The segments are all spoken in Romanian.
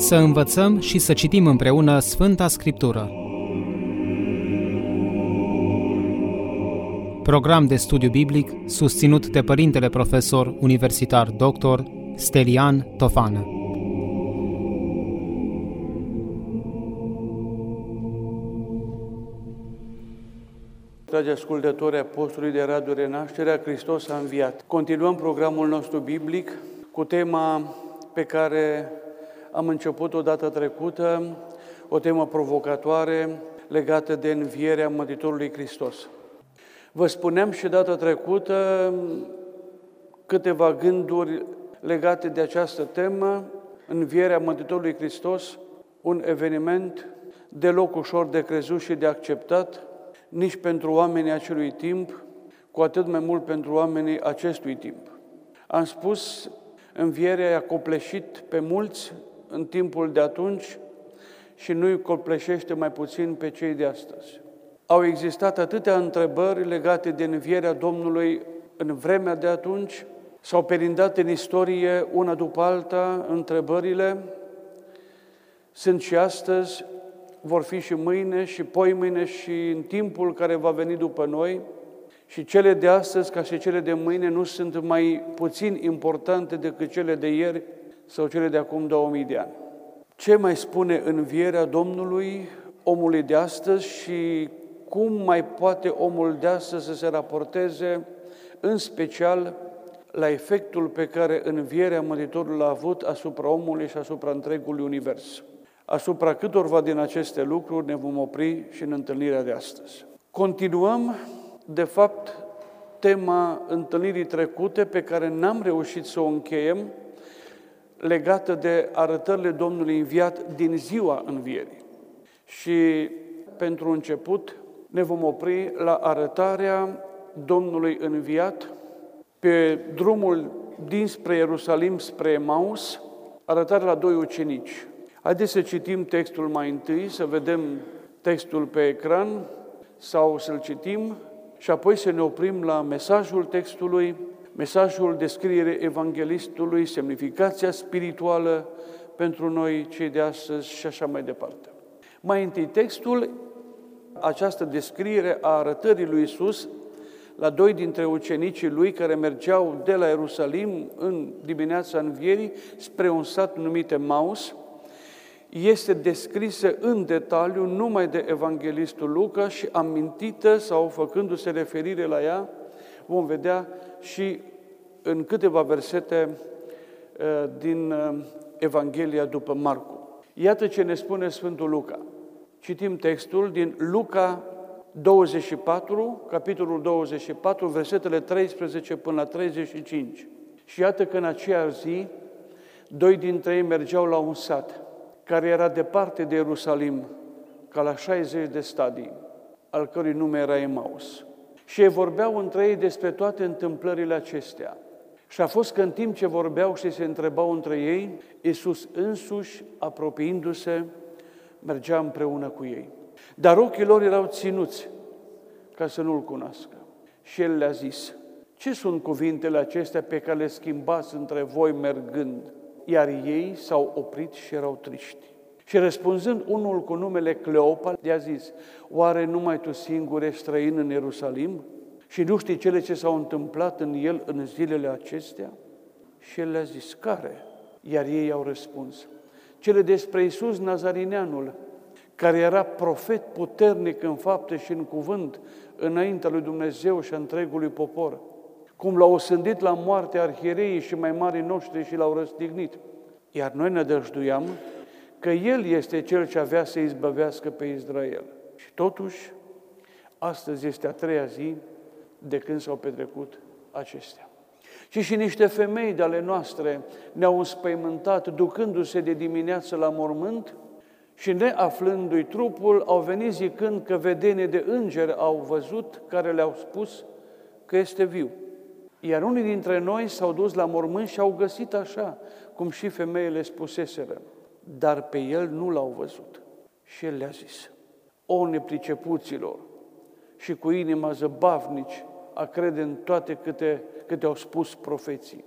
Să învățăm și să citim împreună Sfânta Scriptură. Program de studiu biblic susținut de Părintele Profesor Universitar Dr. Stelian Tofană. Dragi ascultători Apostolului de Radio Renașterea, Hristos a înviat. Continuăm programul nostru biblic cu tema pe care am început-o data trecută, o temă provocatoare legată de învierea Mântuitorului Hristos. Vă spuneam și data trecută câteva gânduri legate de această temă, învierea Mântuitorului Hristos, un eveniment deloc ușor de crezut și de acceptat, nici pentru oamenii acelui timp, cu atât mai mult pentru oamenii acestui timp. Am spus, învierea i-a copleșit pe mulți în timpul de atunci și nu îi copleșește mai puțin pe cei de astăzi. Au existat atâtea întrebări legate de învierea Domnului în vremea de atunci, s-au perindat în istorie una după alta întrebările, sunt și astăzi, vor fi și mâine și poimâine și în timpul care va veni după noi, și cele de astăzi ca și cele de mâine nu sunt mai puțin importante decât cele de ieri sau cele de acum 2000 de ani. Ce mai spune învierea Domnului omului de astăzi și cum mai poate omul de astăzi să se raporteze în special la efectul pe care învierea Mântuitorului l-a avut asupra omului și asupra întregului univers? Asupra câtorva din aceste lucruri ne vom opri și în întâlnirea de astăzi. Continuăm, de fapt, tema întâlnirii trecute pe care n-am reușit să o încheiem, legată de arătările Domnului înviat din ziua învierii. Și pentru început ne vom opri la arătarea Domnului înviat pe drumul dinspre Ierusalim spre Emaus, arătarea la doi ucenici. Haideți să citim textul mai întâi, să vedem textul pe ecran sau să-l citim și apoi să ne oprim la mesajul textului, mesajul descriere evanghelistului, semnificația spirituală pentru noi cei de astăzi și așa mai departe. Mai întâi textul, această descriere a arătării lui Iisus la doi dintre ucenicii lui care mergeau de la Ierusalim în dimineața învierii spre un sat numit Emaus, este descrisă în detaliu numai de evanghelistul Luca și amintită sau făcându-se referire la ea, vom vedea și în câteva versete din Evanghelia după Marcu. Iată ce ne spune Sfântul Luca. Citim textul din Luca 24, capitolul 24, versetele 13 până la 35. Și iată că în aceea zi, doi dintre ei mergeau la un sat care era departe de Ierusalim, ca la 60 de stadii, al cărui nume era Emaus. Și ei vorbeau între ei despre toate întâmplările acestea. Și a fost că în timp ce vorbeau și se întrebau între ei, Iisus însuși, apropiindu-se, mergea împreună cu ei. Dar ochii lor erau ținuți ca să nu-L cunoască. Și El le-a zis, ce sunt cuvintele acestea pe care le schimbați între voi mergând? Iar ei s-au oprit și erau triști. Și răspunzând unul cu numele Cleopa, le-a zis, oare numai tu singur ești străin în Ierusalim și nu știi cele ce s-au întâmplat în el în zilele acestea? Și el le-a zis, care? Iar ei au răspuns, cele despre Iisus Nazarineanul, care era profet puternic în fapte și în cuvânt înaintea lui Dumnezeu și a întregului popor, cum l-au osândit la moarte arhiereii și mai marii noștri și l-au răstignit. Iar noi ne dăjduiam că El este Cel ce avea să izbăvească pe Israel. Și totuși, astăzi este a treia zi de când s-au petrecut acestea. Și niște femei de ale noastre ne-au înspăimântat ducându-se de dimineață la mormânt și neaflându-i trupul, au venit zicând că vedenie de îngeri au văzut, care le-au spus că este viu. Iar unii dintre noi s-au dus la mormânt și au găsit așa, cum și femeile spuseseră, dar pe el nu l-au văzut. Și el le-a zis, o nepricepuților și cu inima zăbavnici a crede în toate câte au spus profeții.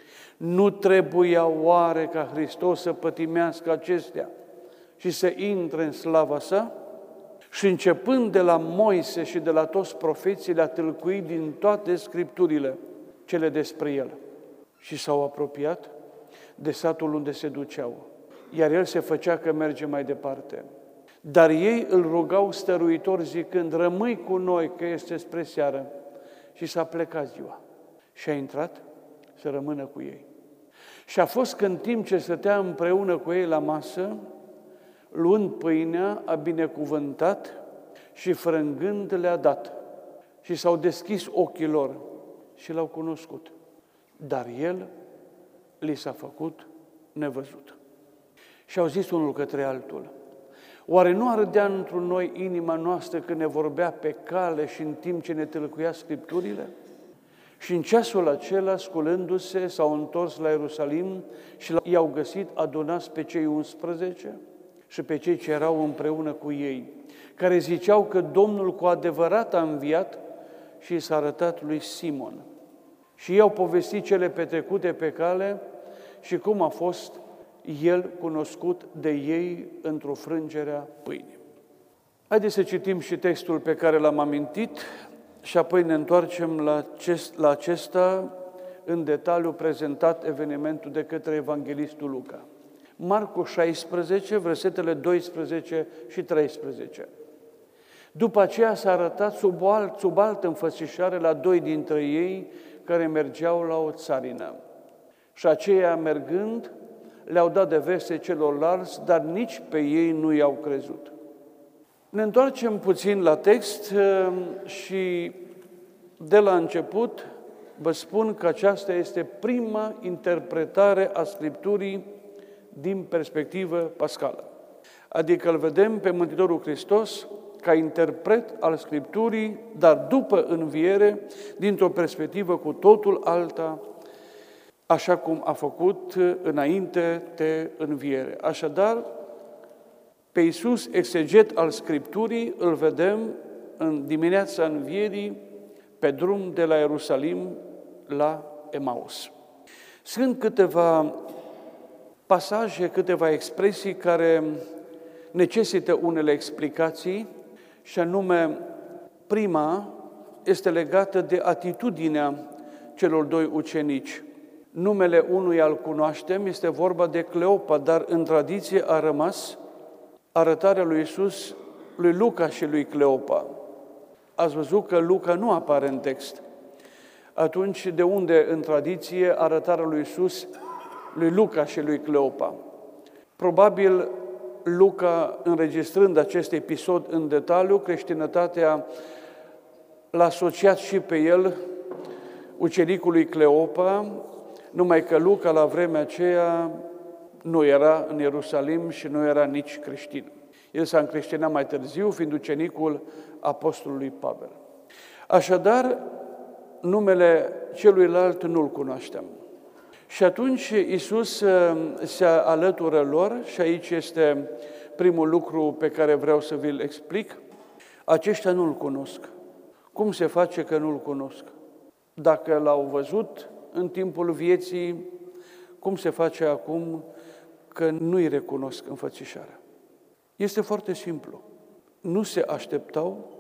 Nu trebuia oare ca Hristos să pătimească acestea și să intre în slava sa? Și începând de la Moise și de la toți profeții, le-a tâlcuit din toate Scripturile cele despre el. Și s-au apropiat de satul unde se duceau, iar el se făcea că merge mai departe. Dar ei îl rugau stăruitor zicând, rămâi cu noi că este spre seară. Și s-a plecat ziua și a intrat să rămână cu ei. Și a fost că în timp ce stătea împreună cu ei la masă, luând pâinea, a binecuvântat și frângând le-a dat. Și s-au deschis ochii lor și l-au cunoscut. Dar el li s-a făcut nevăzut. Și au zis unul către altul, oare nu ardea într-un noi inima noastră când ne vorbea pe cale și în timp ce ne tâlcuia Scripturile? Și în ceasul acela, sculându-se, s-au întors la Ierusalim și i-au găsit adunați pe cei 11 și pe cei ce erau împreună cu ei, care ziceau că Domnul cu adevărat a înviat și i s-a arătat lui Simon. Și ei au povestit cele petrecute pe cale și cum a fost el cunoscut de ei într-o frângere a pâinii. Haideți să citim și textul pe care l-am amintit și apoi ne întoarcem la acesta în detaliu prezentat evenimentul de către evanghelistul Luca. Marcu 16, versetele 12 și 13. După aceea s-a arătat sub altă înfățișare la 2 dintre ei care mergeau la o țarină. Și aceia mergând le-au dat de veste celorlalți, dar nici pe ei nu i-au crezut. Ne întoarcem puțin la text și de la început vă spun că aceasta este prima interpretare a Scripturii din perspectivă pascală. Adică îl vedem pe Mântuitorul Hristos ca interpret al Scripturii, dar după înviere, dintr-o perspectivă cu totul alta, așa cum a făcut înainte de înviere. Așadar, pe Iisus, exeget al Scripturii, îl vedem în dimineața învierii pe drum de la Ierusalim la Emaus. Sunt câteva pasaje, câteva expresii care necesită unele explicații și anume, prima este legată de atitudinea celor 2 ucenici. Numele unuia îl cunoaștem, este vorba de Cleopa, dar în tradiție a rămas arătarea lui Iisus lui Luca și lui Cleopa. Ați văzut că Luca nu apare în text. Atunci, de unde în tradiție arătarea lui Iisus lui Luca și lui Cleopa? Probabil Luca, înregistrând acest episod în detaliu, creștinătatea l-a asociat și pe el ucenicului Cleopa, numai că Luca la vremea aceea nu era în Ierusalim și nu era nici creștin. El s-a încreștinat mai târziu, fiind ucenicul apostolului Pavel. Așadar, numele celuilalt nu-l cunoaștem. Și atunci Iisus se alătură lor și aici este primul lucru pe care vreau să vi-l explic. Aceștia nu-l cunosc. Cum se face că nu-l cunosc? Dacă l-au văzut în timpul vieții, cum se face acum că nu-i recunosc înfățișarea? Este foarte simplu. Nu se așteptau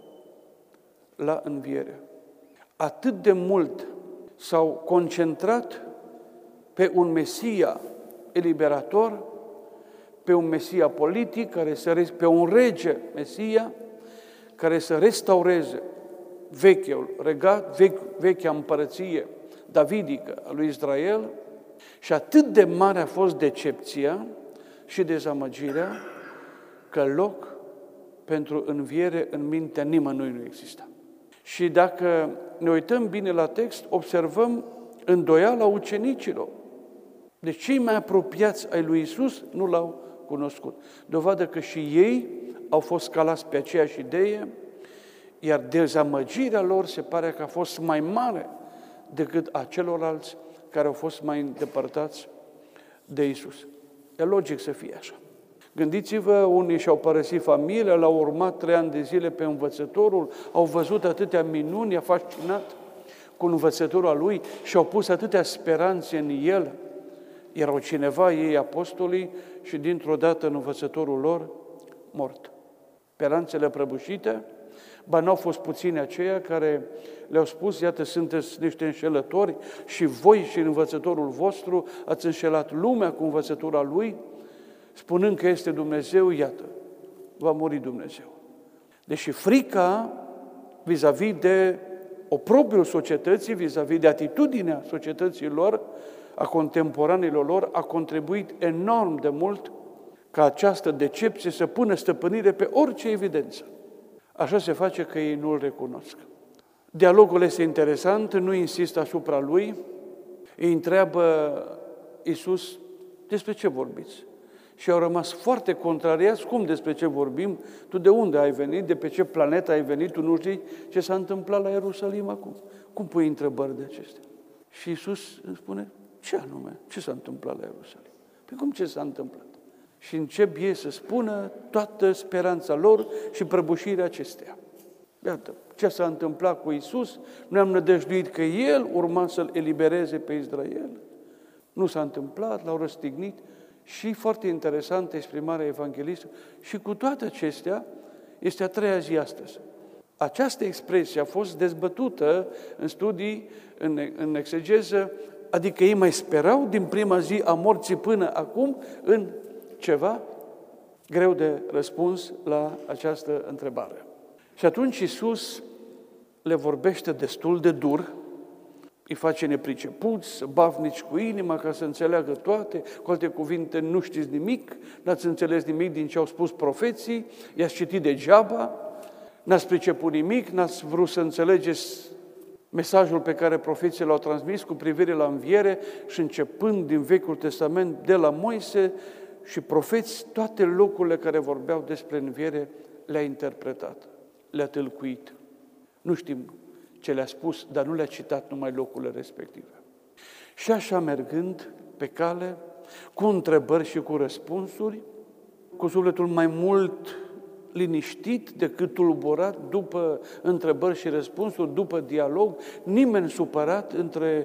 la înviere. Atât de mult s-au concentrat pe un Mesia eliberator, pe un Mesia politic, pe un rege Mesia, care să restaureze vechiul regat, vechea împărăție davidică a lui Israel, și atât de mare a fost decepția și dezamăgirea că loc pentru înviere în mintea nimănui nu exista. Și dacă ne uităm bine la text, observăm îndoiala ucenicilor. Deci cei mai apropiați ai lui Iisus nu l-au cunoscut. Dovadă că și ei au fost calați pe aceeași idee, iar dezamăgirea lor se pare că a fost mai mare decât a celorlalți care au fost mai îndepărtați de Iisus. E logic să fie așa. Gândiți-vă, unii și-au părăsit familia, l-au urmat 3 ani de zile pe învățătorul, au văzut atâtea minuni, i-a fascinat cu învățătura lui și au pus atâtea speranțe în el. Erau cineva, ei apostolii, și dintr-o dată în învățătorul lor, mort. Speranțele prăbușite, ba n-au fost puțini aceia care le-au spus, iată, sunteți niște înșelători și voi și învățătorul vostru ați înșelat lumea cu învățătura lui, spunând că este Dumnezeu, iată, va muri Dumnezeu. Deși frica vis-a-vis de oprobiul societății, vis-a-vis de atitudinea societății lor, a contemporanilor lor, a contribuit enorm de mult ca această decepție să pună stăpânire pe orice evidență. Așa se face că ei nu-L recunosc. Dialogul este interesant, nu insistă asupra lui, îi întreabă Iisus, despre ce vorbiți? Și au rămas foarte contrariați, cum despre ce vorbim? Tu de unde ai venit? De pe ce planetă ai venit? Tu nu știi ce s-a întâmplat la Ierusalim acum? Cum pui întrebări de acestea? Și Iisus îmi spune, ce anume? Ce s-a întâmplat la Ierusalim? Păi cum ce s-a întâmplat? Și încep ei să spună toată speranța lor și prăbușirea acesteia. Iată, ce s-a întâmplat cu Iisus? Noi am nădăjduit că El urma să-L elibereze pe Israel. Nu s-a întâmplat, L-au răstignit. Și foarte interesantă exprimarea evanghelistului. Și cu toate acestea, este a treia zi astăzi. Această expresie a fost dezbătută în studii, în exegeză, adică ei mai sperau din prima zi a morții până acum în ceva greu de răspuns la această întrebare. Și atunci Iisus le vorbește destul de dur, îi face nepricepuți, bavnici cu inima ca să înțeleagă toate, cu alte cuvinte, nu știți nimic, n-ați înțeles nimic din ce au spus profeții, i-ați citit degeaba, n-ați priceput nimic, n-ați vrut să înțelegeți mesajul pe care profeții l-au transmis cu privire la înviere și începând din Vechiul Testament, de la Moise și profeți, toate locurile care vorbeau despre înviere le-a interpretat, le-a tâlcuit. Nu știm ce le-a spus, dar nu le-a citat numai locurile respective. Și așa mergând pe cale, cu întrebări și cu răspunsuri, cu sufletul mai mult liniștit decât tulburat, după întrebări și răspunsuri, după dialog, nimeni supărat între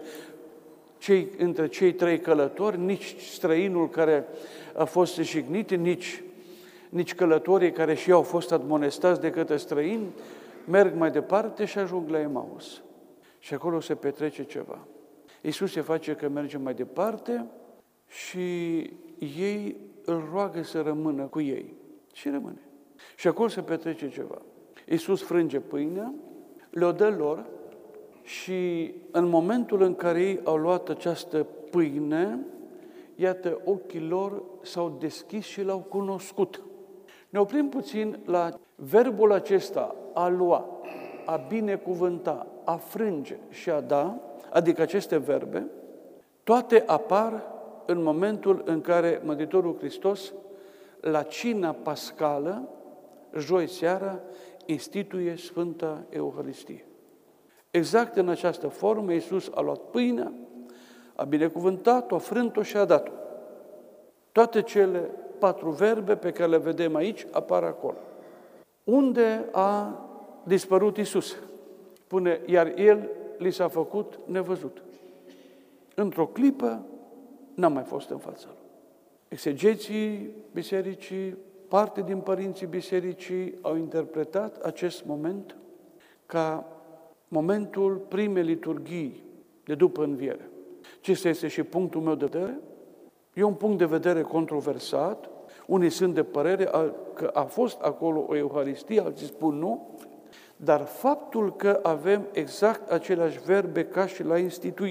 cei trei călători, nici străinul care a fost jignit, nici călătorii care și ei au fost admonestați de către străini, merg mai departe și ajung la Emaus. Și acolo se petrece ceva. Iisus se face că merge mai departe și ei îl roagă să rămână cu ei. Și rămâne. Și acolo se petrece ceva. Iisus frânge pâinea, le-o dă lor și în momentul în care ei au luat această pâine, iată, ochii lor s-au deschis și l-au cunoscut. Ne oprim puțin la verbul acesta, a lua, a binecuvânta, a frânge și a da, adică aceste verbe, toate apar în momentul în care Mântuitorul Hristos, la cina pascală, joi seara, instituie Sfânta Euharistie. Exact în această formă, Iisus a luat pâinea, a binecuvântat-o, a frânt-o și a dat-o. Toate cele 4 verbe pe care le vedem aici apar acolo. Unde a dispărut Iisus? Spune, iar El li s-a făcut nevăzut. Într-o clipă n-a mai fost în fața lui. Exegeții bisericii, parte din părinții bisericii au interpretat acest moment ca momentul primei liturghii de după înviere. Acesta este și punctul meu de vedere. E un punct de vedere controversat. Unii sunt de părere că a fost acolo o Euharistie, alții spun nu, dar faptul că avem exact aceleași verbe ca și la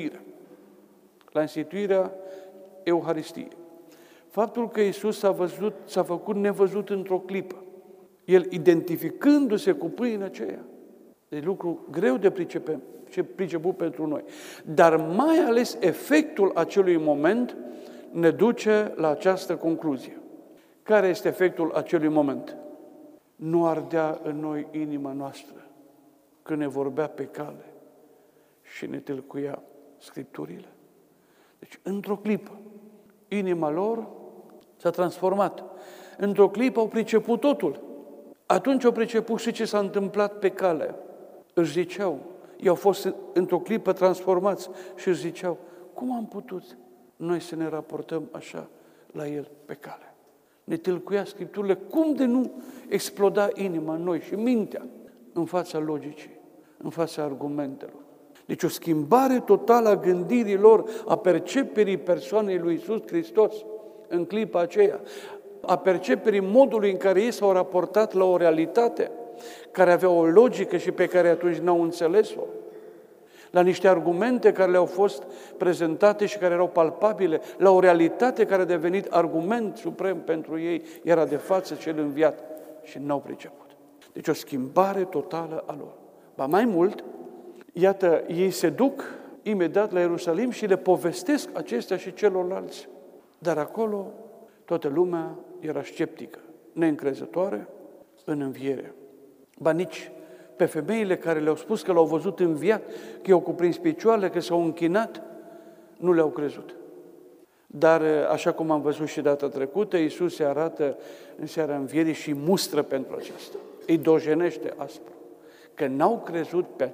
instituirea Euharistiei. Faptul că Iisus s-a făcut nevăzut într-o clipă, El identificându-se cu pâinea aceea, e lucru greu de priceput pentru noi. Dar mai ales efectul acelui moment ne duce la această concluzie. Care este efectul acelui moment? Nu ardea în noi inima noastră când ne vorbea pe cale și ne tâlcuia Scripturile? Deci, într-o clipă, inima lor s-a transformat. Într-o clipă au priceput totul. Atunci au priceput și ce s-a întâmplat pe cale. Își ziceau, Ei au fost într-o clipă transformați și își ziceau, cum am putut noi să ne raportăm așa la El pe cale? Ne tâlcuia Scripturile, cum de nu exploda inima în noi și mintea în fața logicii, în fața argumentelor. Deci o schimbare totală a gândirilor, a perceperii persoanei lui Iisus Hristos în clipa aceea, a perceperii modului în care ei s-au raportat la o realitate care avea o logică și pe care atunci n-au înțeles-o, la niște argumente care le-au fost prezentate și care erau palpabile, la o realitate care a devenit argument suprem pentru ei, era de față cel înviat și n-au priceput. Deci o schimbare totală a lor. Ba mai mult, iată, ei se duc imediat la Ierusalim și le povestesc acestea și celorlalți. Dar acolo toată lumea era sceptică, neîncrezătoare în înviere. Ba nici pe femeile care le-au spus că l-au văzut înviat, că i-au cuprins picioarele, că s-au închinat, nu le-au crezut. Dar, așa cum am văzut și data trecută, Iisus se arată în seara învierii și mustră pentru aceasta. Îi dojenește aspru, că n-au crezut pe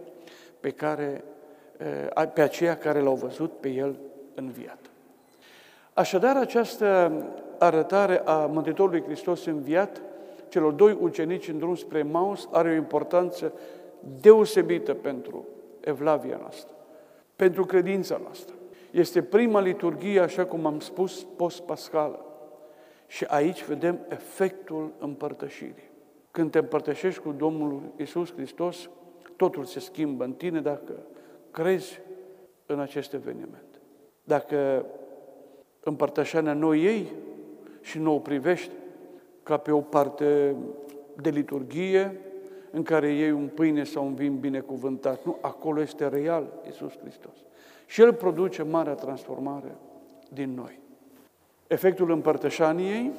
aceia care l-au văzut pe El înviat. Așadar, această arătare a Mântuitorului Hristos înviat celor doi ucenici în drum spre Emaus are o importanță deosebită pentru evlavia noastră, pentru credința noastră. Este prima liturghie, așa cum am spus, post-pascală. Și aici vedem efectul împărtășirii. Când te împărtășești cu Domnul Iisus Hristos, totul se schimbă în tine dacă crezi în acest eveniment. Dacă împărtășania nu o iei și nu o privești ca pe o parte de liturghie în care iei un pâine sau un vin binecuvântat. Nu, acolo este real Iisus Hristos. Și El produce marea transformare din noi. Efectul împărtășaniei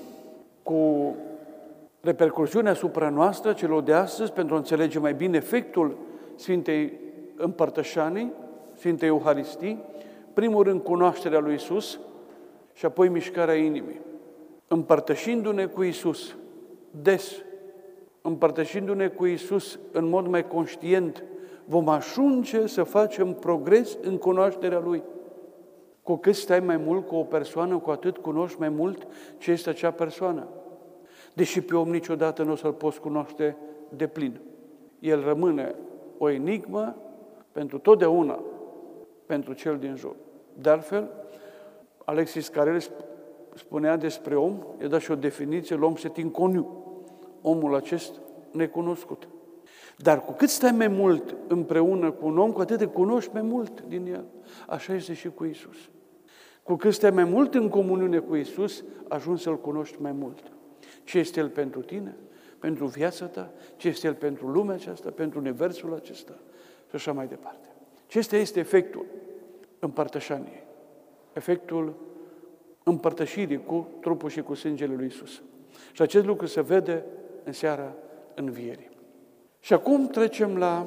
cu repercursiunea asupra noastră, celor de astăzi, pentru a înțelege mai bine efectul Sfintei Împărtășanii, Sfintei Euharistii, primul rând cunoașterea lui Iisus și apoi mișcarea inimii. Împărtășindu-ne cu Iisus des, împărtășindu-ne cu Iisus în mod mai conștient, vom ajunge să facem progres în cunoașterea Lui. Cu cât stai mai mult cu o persoană, cu atât cunoști mai mult ce este acea persoană. Deși pe om niciodată nu o să-L poți cunoaște deplin. El rămâne o enigmă pentru totdeauna, pentru cel din jur. De altfel, Alexis Carrel spunea despre om, i-a dat și o definiție, l'homme c'est inconnu, omul acest necunoscut. Dar cu cât stai mai mult împreună cu un om, cu atât te cunoști mai mult din el. Așa este și cu Iisus. Cu cât stai mai mult în comuniune cu Iisus, ajungi să-L cunoști mai mult. Ce este El pentru tine, pentru viața ta, ce este El pentru lumea aceasta, pentru universul acesta și așa mai departe. Acesta este efectul împărtășaniei, efectul împărtășirii cu trupul și cu sângele lui Iisus. Și acest lucru se vede în seara învierii. Și acum trecem la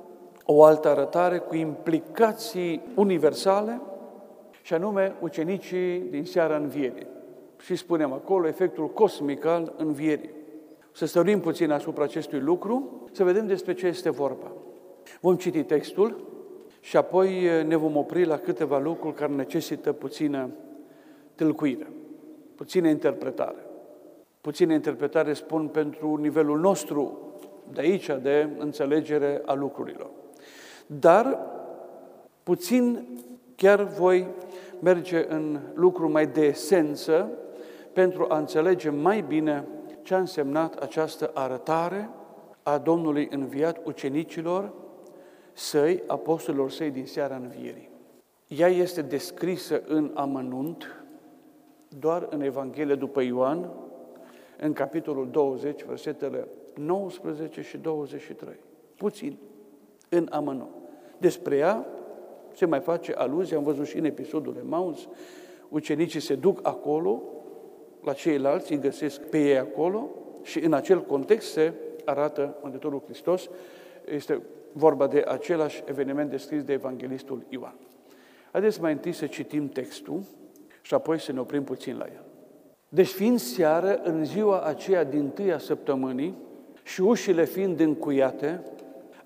o altă arătare cu implicații universale, și anume ucenicii din seara învierii. Și spunem acolo efectul cosmic al învierii. Să stăruim puțin asupra acestui lucru, să vedem despre ce este vorba. Vom citi textul și apoi ne vom opri la câteva lucruri care necesită puțină tâlcuire, puțină interpretare. Puțină interpretare spun pentru nivelul nostru de aici, de înțelegere a lucrurilor. Dar puțin chiar voi merge în lucru mai de esență pentru a înțelege mai bine ce a însemnat această arătare a Domnului înviat ucenicilor săi, apostolilor săi din seara învierii. Ea este descrisă în amănunt doar în Evanghelia după Ioan, în capitolul 20, versetele 19 și 23. Puțin, în amănunt. Despre ea se mai face aluzie, am văzut și în episodul Emaus, ucenicii se duc acolo, la ceilalți, îi găsesc pe ei acolo și în acel context se arată Mântuitorul Hristos. Este vorba de același eveniment descris de evanghelistul Ioan. Haideți mai întâi să citim textul și apoi să ne oprim puțin la el. Deci fiind seară, în ziua aceea dintâia săptămânii și ușile fiind încuiate,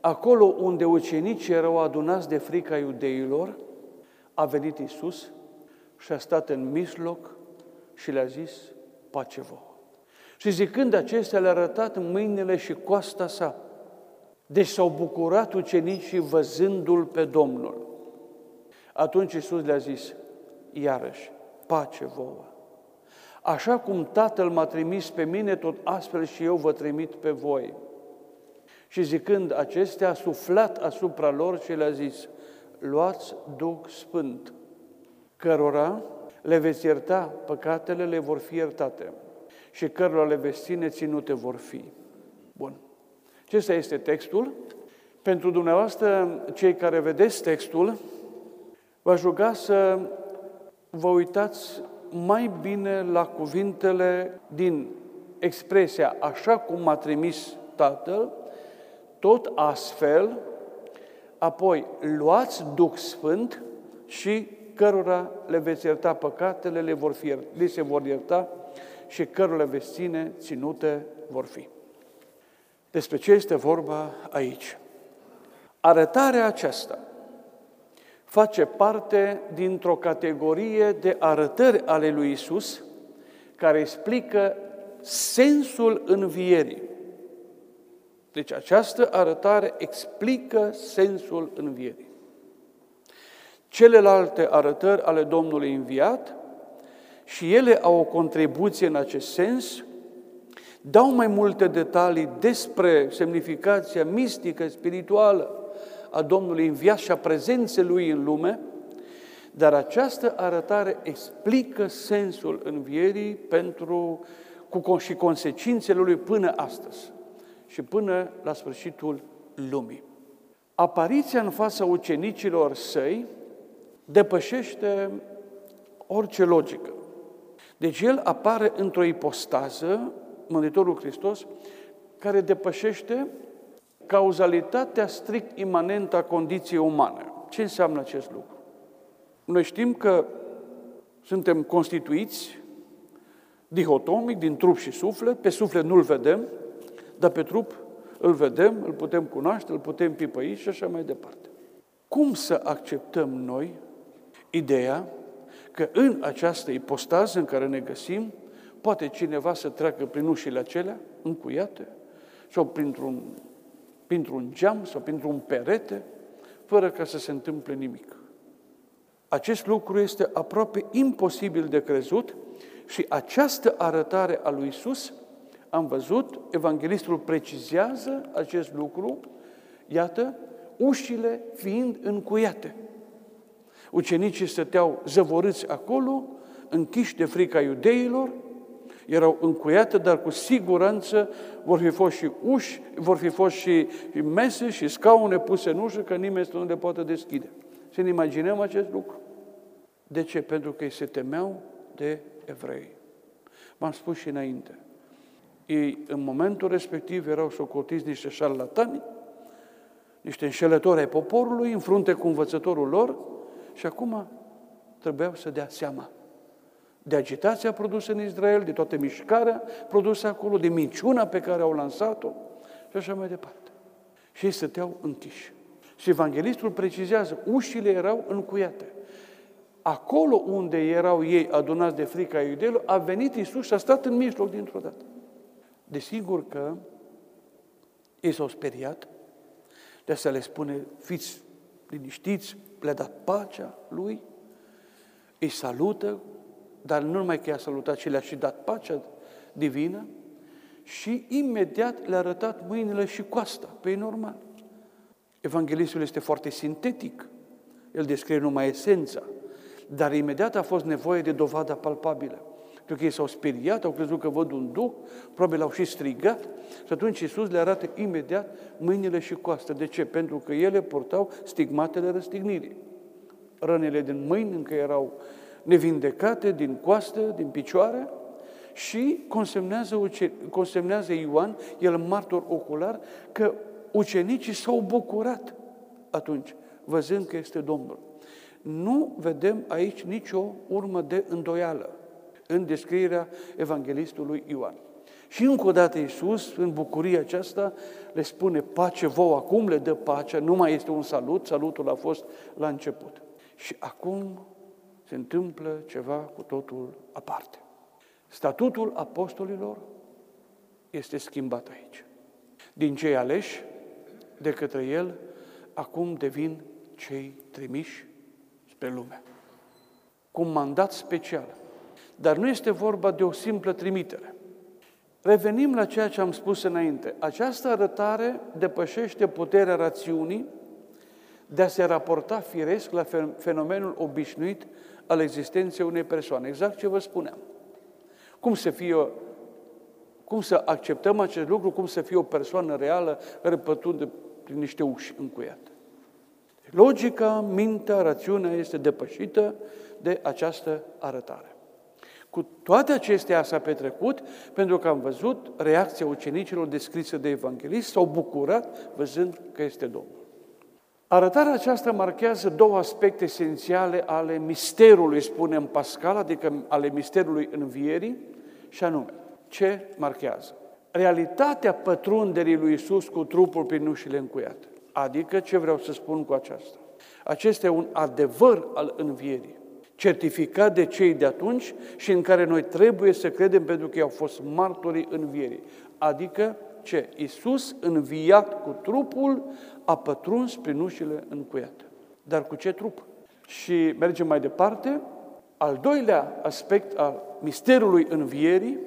acolo unde ucenicii erau adunați de frica iudeilor, a venit Iisus și a stat în mijloc și le-a zis, pace vouă. Și zicând acestea, le-a arătat mâinile și coasta sa. Deci s-au bucurat ucenicii văzându-L pe Domnul. Atunci Iisus le-a zis, iarăși, pace vouă. Așa cum Tatăl m-a trimis pe mine, tot astfel și eu vă trimit pe voi. Și zicând acestea, a suflat asupra lor și le-a zis, luați Duh Sfânt, cărora le veți ierta păcatele, le vor fi iertate și cărora le veți ține ținute vor fi. Bun. Acesta este textul. Pentru dumneavoastră, cei care vedeți textul, v-aș ruga să vă uitați mai bine la cuvintele din expresia așa cum m-a trimis Tatăl, tot astfel, apoi luați Duh Sfânt și cărora le veți ierta păcatele, le se vor ierta și cărora le veți ține ținute vor fi. Despre ce este vorba aici? Arătarea aceasta face parte dintr-o categorie de arătări ale lui Iisus care explică sensul învierii. Deci această arătare explică sensul învierii. Celelalte arătări ale Domnului înviat, și ele au o contribuție în acest sens, dau mai multe detalii despre semnificația mistică, spirituală a Domnului înviat și a prezenței Lui în lume, dar această arătare explică sensul învierii și consecințele Lui până astăzi și până la sfârșitul lumii. Apariția în fața ucenicilor Săi depășește orice logică. Deci El apare într-o ipostază, Mântuitorul Hristos, care depășește cauzalitatea strict imanentă a condiției umane. Ce înseamnă acest lucru? Noi știm că suntem constituiți dihotomic din trup și suflet. Pe suflet nu-l vedem, dar pe trup îl vedem, îl putem cunoaște, îl putem pipăi și așa mai departe. Cum să acceptăm noi ideea că în această ipostază în care ne găsim, poate cineva să treacă prin ușile acelea încuiate sau printr-un geam sau printr-un perete, fără ca să se întâmple nimic? Acest lucru este aproape imposibil de crezut și această arătare a lui Iisus, am văzut, evanghelistul precizează acest lucru, iată, ușile fiind încuiate. Ucenicii stăteau zăvorâți acolo, închiși de frica iudeilor, erau încuiate, dar cu siguranță vor fi fost și uși, vor fi fost și mese și scaune puse în ușă, că nimeni să nu le poată deschide. Să ne imaginăm acest lucru. De ce? Pentru că ei se temeau de evrei. V-am spus și înainte. Ei, în momentul respectiv, erau socotiți niște șarlatani, niște înșelători ai poporului, în frunte cu învățătorul lor, și acum trebuiau să dea seama de agitația produsă în Israel, de toată mișcarea produsă acolo, de minciuna pe care au lansat-o și așa mai departe. Și ei stăteau închiși. Și evanghelistul precizează, ușile erau încuiate. Acolo unde erau ei adunați de frica iudeilor, a venit Iisus și a stat în mijloc dintr-o dată. Desigur că ei s-au speriat, de asta le spune, fiți liniștiți, le-a dat pacea lui, îi salută, dar nu numai că i-a salutat, ci le-a și dat pacea divină și imediat le-a arătat mâinile și coasta, pe normal. Evanghelistul este foarte sintetic, el descrie numai esența, dar imediat a fost nevoie de dovada palpabilă. Pentru că ei s-au speriat, au crezut că văd un duh, probabil au și strigat și atunci Iisus le arată imediat mâinile și coasta. De ce? Pentru că ele purtau stigmatele răstignirii. Rănile din mâini încă erau nevindecate, din coastă, din picioare și consemnează Ioan, el martor ocular, că ucenicii s-au bucurat atunci, văzând că este Domnul. Nu vedem aici nicio urmă de îndoială în descrierea evanghelistului Ioan. Și încă o dată Iisus, în bucuria aceasta, le spune pace vouă, acum le dă pacea, nu mai este un salut, salutul a fost la început. Și acum se întâmplă ceva cu totul aparte. Statutul apostolilor este schimbat aici. Din cei aleși de către El, acum devin cei trimiși spre lume. Cu un mandat special. Dar nu este vorba de o simplă trimitere. Revenim la ceea ce am spus înainte. Această arătare depășește puterea rațiunii de a se raporta firesc la fenomenul obișnuit al existenței unei persoane. Exact ce vă spuneam. Cum să acceptăm acest lucru, cum să fie o persoană reală răpătundă prin niște uși încuiate. Logica, mintea, rațiunea este depășită de această arătare. Cu toate acestea s-a petrecut pentru că am văzut reacția ucenicilor descrisă de evanghelist, s-au bucurat văzând că este Domnul. Arătarea aceasta marchează două aspecte esențiale ale misterului, spunem pascal, adică ale misterului învierii, și anume, ce marchează? Realitatea pătrunderii lui Iisus cu trupul prin ușile încuiate. Adică, ce vreau să spun cu aceasta? Acesta e un adevăr al învierii, certificat de cei de atunci și în care noi trebuie să credem pentru că ei au fost martorii învierii. Adică, ce? Iisus, înviat cu trupul, a pătruns prin ușile încuiate. Dar cu ce trup? Și mergem mai departe. Al doilea aspect al misterului învierii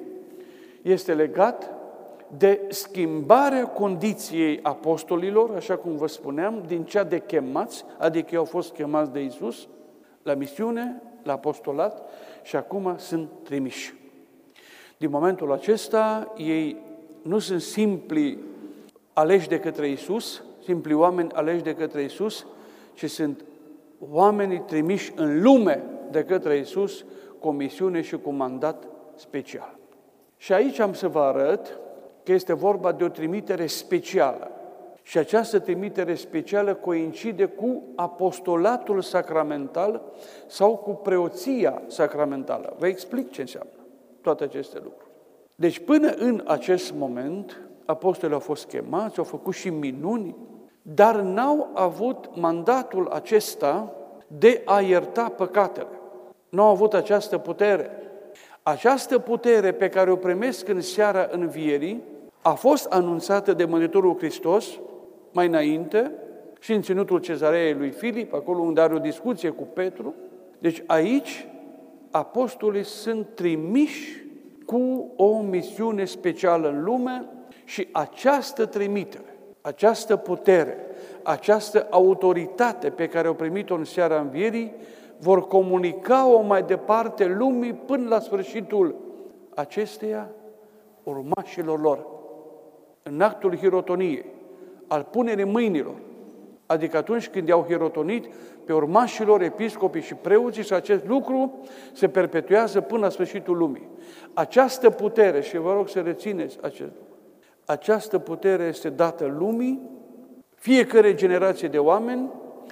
este legat de schimbarea condiției apostolilor, așa cum vă spuneam, din cea de chemați, adică ei au fost chemați de Iisus la misiune, la apostolat și acum sunt trimiși. Din momentul acesta, ei nu sunt simpli aleși de către Iisus, simpli oameni aleși de către Iisus, ci sunt oamenii trimiși în lume de către Iisus cu o misiune și cu un mandat special. Și aici am să vă arăt că este vorba de o trimitere specială. Și această trimitere specială coincide cu apostolatul sacramental sau cu preoția sacramentală. Vă explic ce înseamnă toate aceste lucruri. Deci până în acest moment, apostolii au fost chemați, au făcut și minuni, dar n-au avut mandatul acesta de a ierta păcatele. Nu au avut această putere. Această putere pe care o primesc în seara învierii a fost anunțată de Mântuitorul Hristos mai înainte și în ținutul Cezareei lui Filip, acolo unde are o discuție cu Petru. Deci aici apostolii sunt trimiși cu o misiune specială în lume și această trimitere, această putere, această autoritate pe care au primit-o în seara învierii vor comunica-o mai departe lumii până la sfârșitul acesteia urmașilor lor. În actul hirotoniei, al punerii mâinilor, adică atunci când i-au hirotonit pe urmașilor, episcopii și preoții, și acest lucru se perpetuează până la sfârșitul lumii. Această putere, și vă rog să rețineți acest lucru, această putere este dată lumii, fiecare generație de oameni,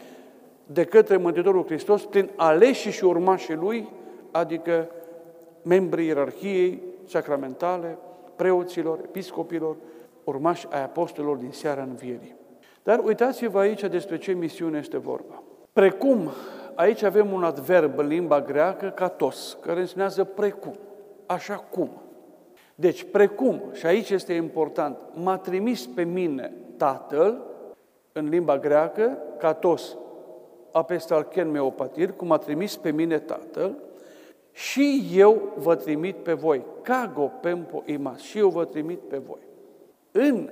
de către Mântuitorul Hristos, prin aleșii și urmașii Lui, adică membrii ierarhiei sacramentale, preoților, episcopilor, urmași ai apostolilor din seara învierii. Dar uitați-vă aici despre ce misiune este vorba. Precum, aici avem un adverb în limba greacă, katos, care înseamnă precum, așa cum. Deci, precum, și aici este important, m-a trimis pe mine Tatăl, în limba greacă, katos, apestalchen meopatir, cum a trimis pe mine Tatăl, și eu vă trimit pe voi, kago pempo imas, și eu vă trimit pe voi. În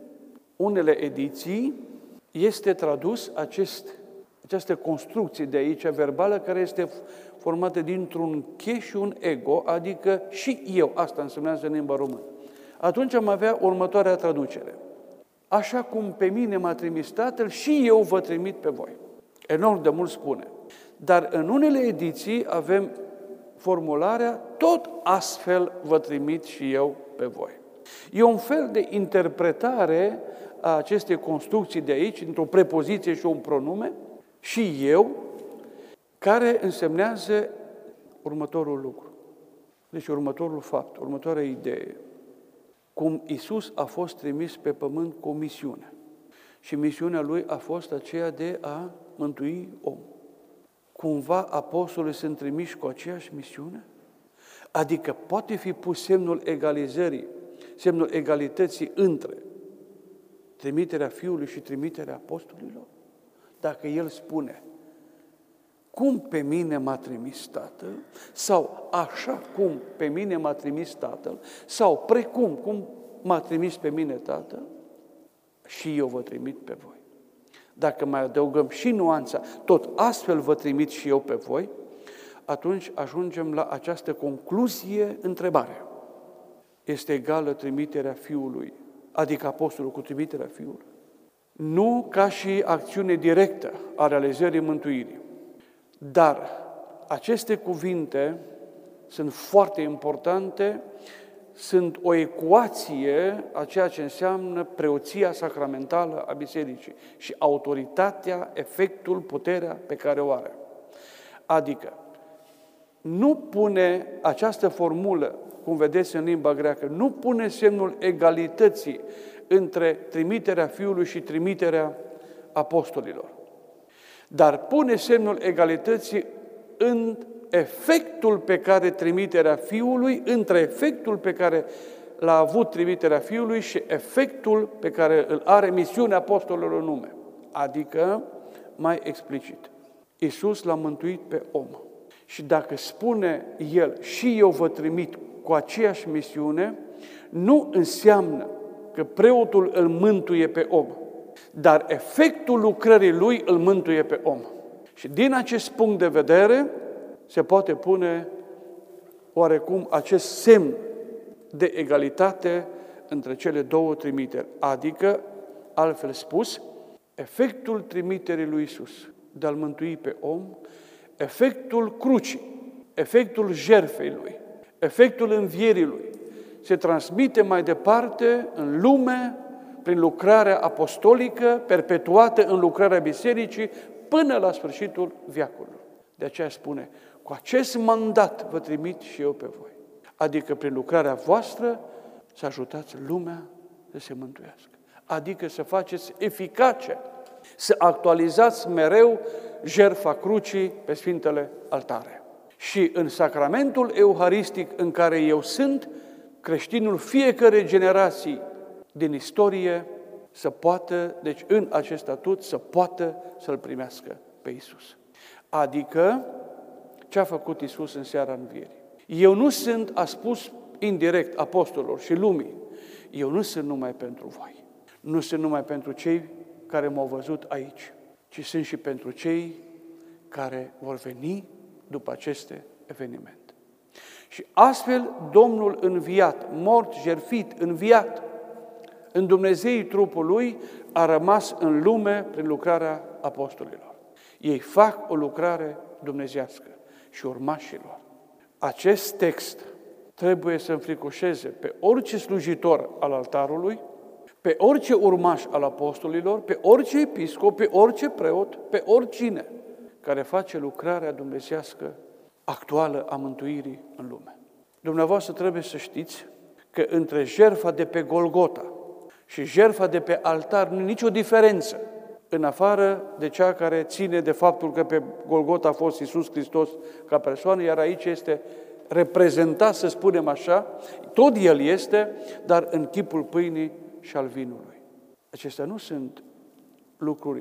unele ediții este tradus această construcție de aici verbală care este formată dintr-un che și un ego, adică și eu, asta însemnează în limba română. Atunci am avea următoarea traducere. Așa cum pe mine m-a trimis Tatăl, și eu vă trimit pe voi. Enorm de mult spune. Dar în unele ediții avem formularea, tot astfel vă trimit și eu pe voi. E un fel de interpretare a acestei construcții de aici, într-o prepoziție și un pronume, și eu, care însemnează următorul lucru. Deci următorul fapt, următoarea idee. cum Iisus a fost trimis pe pământ cu o misiune. Și misiunea Lui a fost aceea de a mântui om. Cumva apostolii sunt trimiși cu aceeași misiune? Adică poate fi pus semnul egalizării, semnul egalității între trimiterea Fiului și trimiterea apostolilor? Dacă El spune, cum pe mine m-a trimis Tatăl, sau așa cum pe mine m-a trimis Tatăl, sau precum cum m-a trimis pe mine Tatăl, și eu vă trimit pe voi. Dacă mai adăugăm și nuanța, tot astfel vă trimit și eu pe voi, atunci ajungem la această concluzie, întrebare. Este egală trimiterea Fiului, adică apostolul cu trimiterea Fiului? Nu ca și acțiune directă a realizării mântuirii, dar aceste cuvinte sunt foarte importante, sunt o ecuație a ceea ce înseamnă preoția sacramentală a Bisericii și autoritatea, efectul, puterea pe care o are. Adică, nu pune această formulă, cum vedeți în limba greacă, nu pune semnul egalității între trimiterea Fiului și trimiterea apostolilor, dar pune semnul egalității în efectul pe care trimiterea Fiului, între efectul pe care l-a avut trimiterea Fiului și efectul pe care îl are misiunea apostolilor în lume. Adică, mai explicit, Iisus l-a mântuit pe om. Și dacă spune El, și eu vă trimit cu aceeași misiune, nu înseamnă că preotul îl mântuie pe om, dar efectul lucrării lui îl mântuie pe om. Și din acest punct de vedere, se poate pune oarecum acest semn de egalitate între cele două trimiteri. Adică, altfel spus, efectul trimiterii lui Iisus de a-L mântui pe om, efectul crucii, efectul jertfei Lui, efectul învierii Lui, se transmite mai departe în lume prin lucrarea apostolică, perpetuată în lucrarea bisericii, până la sfârșitul veacului. De aceea spune, cu acest mandat vă trimit și eu pe voi. Adică prin lucrarea voastră să ajutați lumea să se mântuiască. Adică să faceți eficace, să actualizați mereu jertfa crucii pe Sfintele Altare. Și în sacramentul euharistic în care eu sunt, creștinul fiecărei generații din istorie să poată, deci în acest statut, să poată să-L primească pe Iisus. Adică, ce a făcut Iisus în seara învierii? Eu nu sunt, a spus indirect apostolilor și lumii, eu nu sunt numai pentru voi. Nu sunt numai pentru cei care m-au văzut aici, ci sunt și pentru cei care vor veni după aceste evenimente. Și astfel, Domnul înviat, mort, jertfit, înviat, în Dumnezeii trupul Lui, a rămas în lume prin lucrarea apostolilor. Ei fac o lucrare dumnezeiască și urmașilor. Acest text trebuie să înfricoșeze pe orice slujitor al altarului, pe orice urmaș al apostolilor, pe orice episcop, pe orice preot, pe oricine care face lucrarea dumnezeiască actuală a mântuirii în lume. Dumneavoastră trebuie să știți că între jertfa de pe Golgota și jertfa de pe altar nu e nicio diferență, în afară de cea care ține de faptul că pe Golgota a fost Iisus Hristos ca persoană, iar aici este reprezentat, să spunem așa, tot El este, dar în chipul pâinii și al vinului. Acestea nu sunt lucruri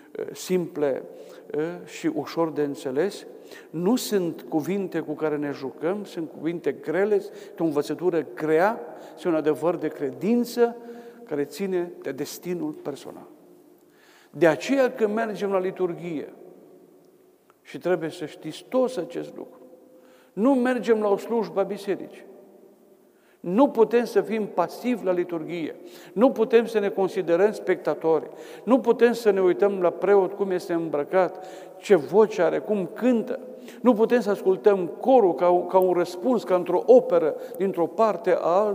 simple și ușor de înțeles, nu sunt cuvinte cu care ne jucăm, sunt cuvinte grele, o învățătură grea, sunt un adevăr de credință care ține de destinul personal. De aceea când mergem la liturghie, și trebuie să știți toți acest lucru, nu mergem la o slujbă a bisericii. Nu putem să fim pasivi la liturghie, nu putem să ne considerăm spectatori, nu putem să ne uităm la preot cum este îmbrăcat, ce voce are, cum cântă, nu putem să ascultăm corul ca un răspuns, ca într-o operă, dintr-o parte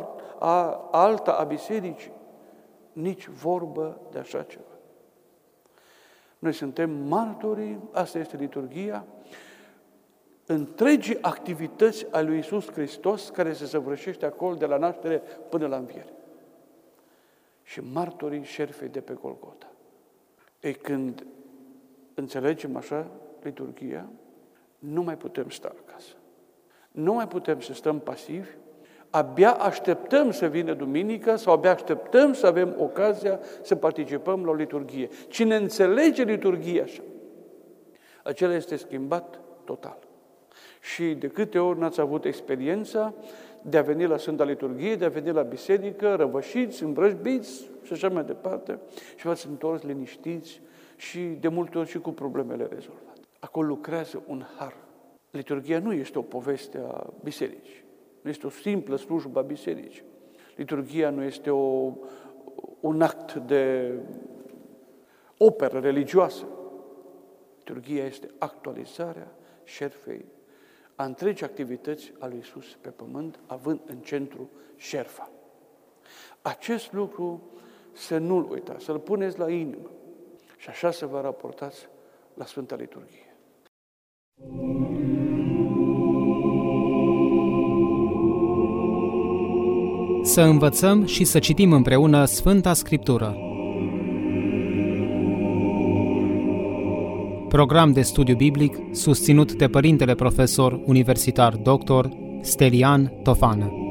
alta a bisericii. Nici vorbă de așa ceva. Noi suntem martorii, asta este liturghia, întregii activități a lui Iisus Hristos care se săvârșește acolo de la naștere până la înviere. și martorii șerfei de pe Golgota. Ei, când înțelegem așa liturghia, nu mai putem sta acasă. Nu mai putem să stăm pasivi, abia așteptăm să vină duminica sau abia așteptăm să avem ocazia să participăm la o liturghie. Cine înțelege liturghia așa, acela este schimbat total. Și de câte ori n-ați avut experiența de a veni la Sfânta Liturghie, de a veni la biserică, răvășiți, îmbrăjbiți și așa mai departe, și v-ați întors liniștiți și de multe ori și cu problemele rezolvate. Acolo lucrează un har. Liturghia nu este o poveste a bisericii, nu este o simplă slujbă a bisericii. Liturghia nu este un act de operă religioasă. Liturghia este actualizarea șerfei a întregii activități a lui Iisus pe pământ, având în centru șerfa. Acest lucru să nu-l uitați, să-l puneți la inimă și așa să vă raportați la Sfânta Liturghie. Să învățăm și să citim împreună Sfânta Scriptură. Program de studiu biblic susținut de Părintele Profesor Universitar Dr. Stelian Tofană.